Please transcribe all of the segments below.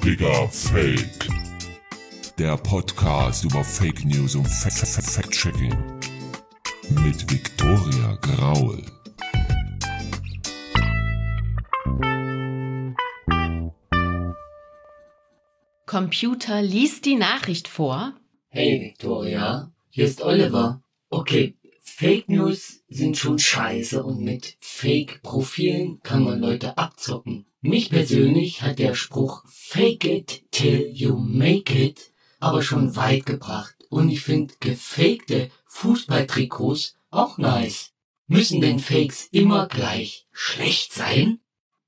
Digga Fake. Der Podcast über Fake News und Fact-Checking. Mit Viktoria Graul. Computer liest die Nachricht vor. Hey Viktoria, hier ist Oliver. Okay, Fake News sind schon scheiße und mit Fake-Profilen kann man Leute abzocken. Mich persönlich hat der Spruch Fake it till you make it aber schon weit gebracht und ich finde gefakte Fußballtrikots auch nice. Müssen denn Fakes immer gleich schlecht sein?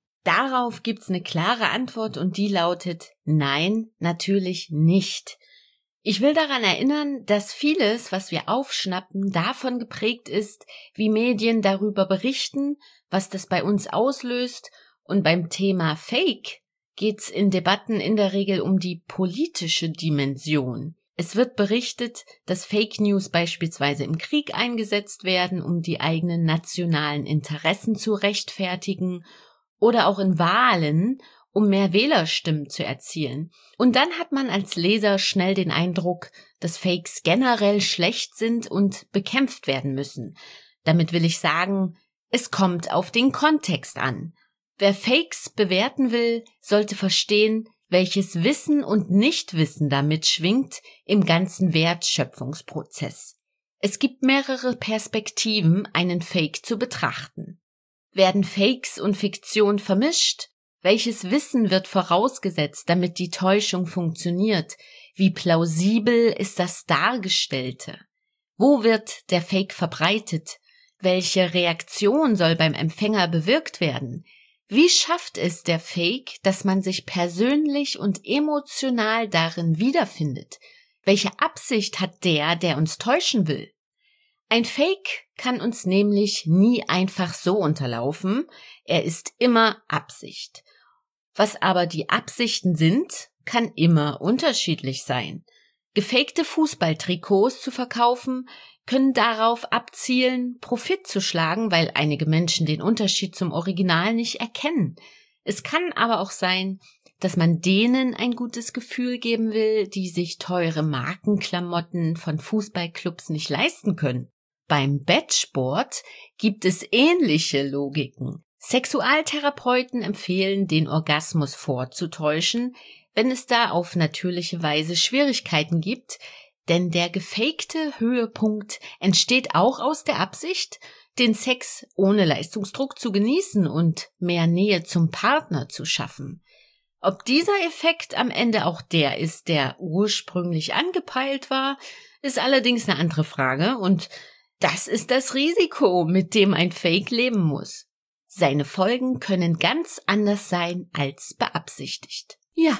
Darauf gibt's eine klare Antwort und die lautet: Nein, natürlich nicht. Ich will daran erinnern, dass vieles, was wir aufschnappen, davon geprägt ist, wie Medien darüber berichten, was das bei uns auslöst, und beim Thema Fake geht's in Debatten in der Regel um die politische Dimension. Es wird berichtet, dass Fake News beispielsweise im Krieg eingesetzt werden, um die eigenen nationalen Interessen zu rechtfertigen, oder auch in Wahlen, um mehr Wählerstimmen zu erzielen. Und dann hat man als Leser schnell den Eindruck, dass Fakes generell schlecht sind und bekämpft werden müssen. Damit will ich sagen, es kommt auf den Kontext an. Wer Fakes bewerten will, sollte verstehen, welches Wissen und Nichtwissen da mitschwingt im ganzen Wertschöpfungsprozess. Es gibt mehrere Perspektiven, einen Fake zu betrachten. Werden Fakes und Fiktion vermischt? Welches Wissen wird vorausgesetzt, damit die Täuschung funktioniert? Wie plausibel ist das Dargestellte? Wo wird der Fake verbreitet? Welche Reaktion soll beim Empfänger bewirkt werden? Wie schafft es der Fake, dass man sich persönlich und emotional darin wiederfindet? Welche Absicht hat der uns täuschen will? Ein Fake kann uns nämlich nie einfach so unterlaufen, er ist immer Absicht. Was aber die Absichten sind, kann immer unterschiedlich sein. Gefakte Fußballtrikots zu verkaufen, können darauf abzielen, Profit zu schlagen, weil einige Menschen den Unterschied zum Original nicht erkennen. Es kann aber auch sein, dass man denen ein gutes Gefühl geben will, die sich teure Markenklamotten von Fußballclubs nicht leisten können. Beim Bettsport gibt es ähnliche Logiken. Sexualtherapeuten empfehlen, den Orgasmus vorzutäuschen, wenn es da auf natürliche Weise Schwierigkeiten gibt, denn der gefakte Höhepunkt entsteht auch aus der Absicht, den Sex ohne Leistungsdruck zu genießen und mehr Nähe zum Partner zu schaffen. Ob dieser Effekt am Ende auch der ist, der ursprünglich angepeilt war, ist allerdings eine andere Frage und das ist das Risiko, mit dem ein Fake leben muss. Seine Folgen können ganz anders sein als beabsichtigt. Ja.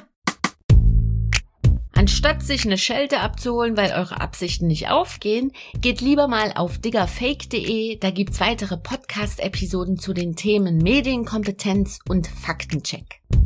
Anstatt sich eine Schelte abzuholen, weil eure Absichten nicht aufgehen, geht lieber mal auf diggerfake.de, da gibt's weitere Podcast-Episoden zu den Themen Medienkompetenz und Faktencheck.